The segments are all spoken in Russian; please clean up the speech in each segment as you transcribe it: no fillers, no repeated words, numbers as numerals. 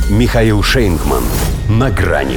Михаил Шейнгман. На грани.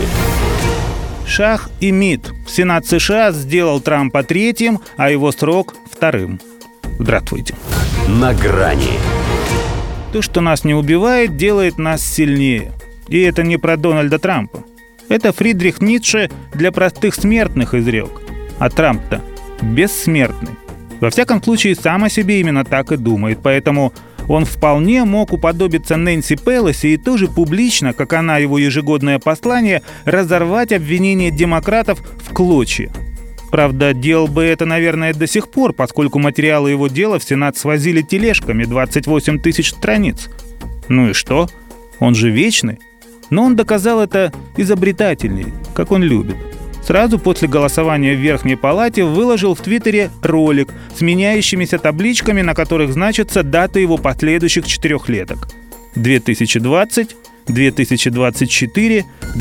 Шах и МИД. Сенат США сделал Трампа третьим, а его срок вторым. Здравствуйте. На грани. То, что нас не убивает, делает нас сильнее. И это не про Дональда Трампа. Это Фридрих Ницше для простых смертных изрек. А Трамп-то бессмертный. Во всяком случае, сам о себе именно так и думает. Поэтому он вполне мог уподобиться Нэнси Пелоси и тоже публично, как она его ежегодное послание, разорвать обвинения демократов в клочья. Правда, делал бы это, наверное, до сих пор, поскольку материалы его дела в Сенат свозили тележками, 28 тысяч страниц. Ну и что? Он же вечный. Но он доказал это изобретательней, как он любит. Сразу после голосования в Верхней Палате выложил в Твиттере ролик с меняющимися табличками, на которых значатся даты его последующих четырехлеток. 2020, 2024,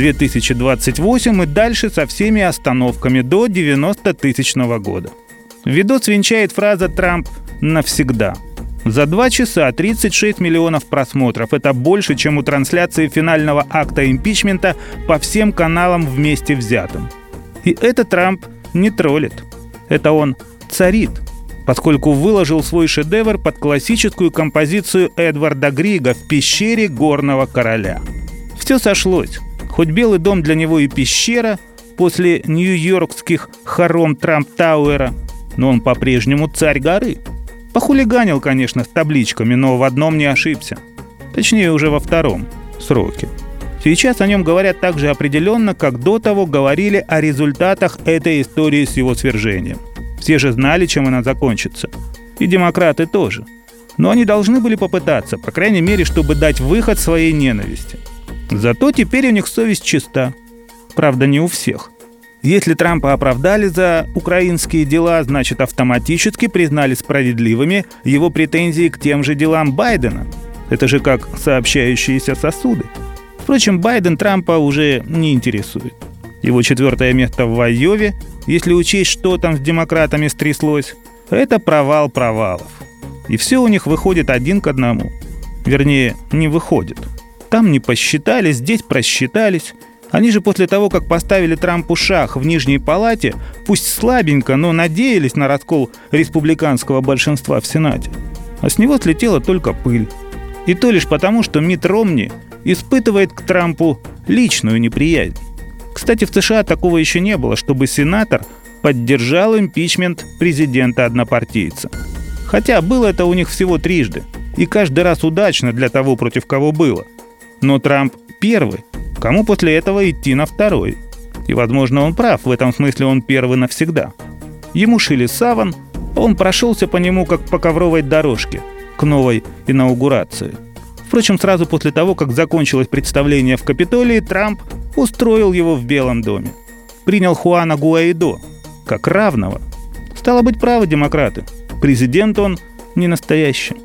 2028 и дальше со всеми остановками до 90-тысячного года. Видос венчает фраза «Трамп навсегда». За 2 часа 36 миллионов просмотров. Это больше, чем у трансляции финального акта импичмента по всем каналам вместе взятым. И это Трамп не троллит. Это он царит, поскольку выложил свой шедевр под классическую композицию Эдварда Грига «В пещере горного короля». Все сошлось. Хоть Белый дом для него и пещера после нью-йоркских хором Трамп-Тауэра, но он по-прежнему царь горы. Похулиганил, конечно, с табличками, но в одном не ошибся. Точнее, уже во втором сроке. Сейчас о нем говорят так же определенно, как до того говорили о результатах этой истории с его свержением. Все же знали, чем она закончится. И демократы тоже. Но они должны были попытаться, по крайней мере, чтобы дать выход своей ненависти. Зато теперь у них совесть чиста. Правда, не у всех. Если Трампа оправдали за украинские дела, значит, автоматически признали справедливыми его претензии к тем же делам Байдена. Это же как сообщающиеся сосуды. Впрочем, Байден Трампа уже не интересует. Его 4-е место в Айове, если учесть, что там с демократами стряслось, это провал провалов. И все у них выходит 1 к 1. Вернее, не выходит. Там не посчитали, здесь просчитались. Они же после того, как поставили Трампу шах в Нижней Палате, пусть слабенько, но надеялись на раскол республиканского большинства в Сенате. А с него слетела только пыль. И то лишь потому, что Митт Ромни испытывает к Трампу личную неприязнь. Кстати, в США такого еще не было, чтобы сенатор поддержал импичмент президента-однопартийца. Хотя было это у них всего 3, и каждый раз удачно для того, против кого было. Но Трамп первый, кому после этого идти на 2-й. И, возможно, он прав, в этом смысле он первый навсегда. Ему шили саван, а он прошелся по нему, как по ковровой дорожке, к новой инаугурации. Впрочем, сразу после того, как закончилось представление в Капитолии, Трамп устроил его в Белом доме. Принял Хуана Гуаидо как равного. Стало быть, правы демократы. Президент он не настоящий.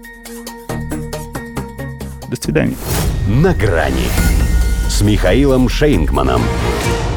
До свидания. На грани с Михаилом Шейнгманом.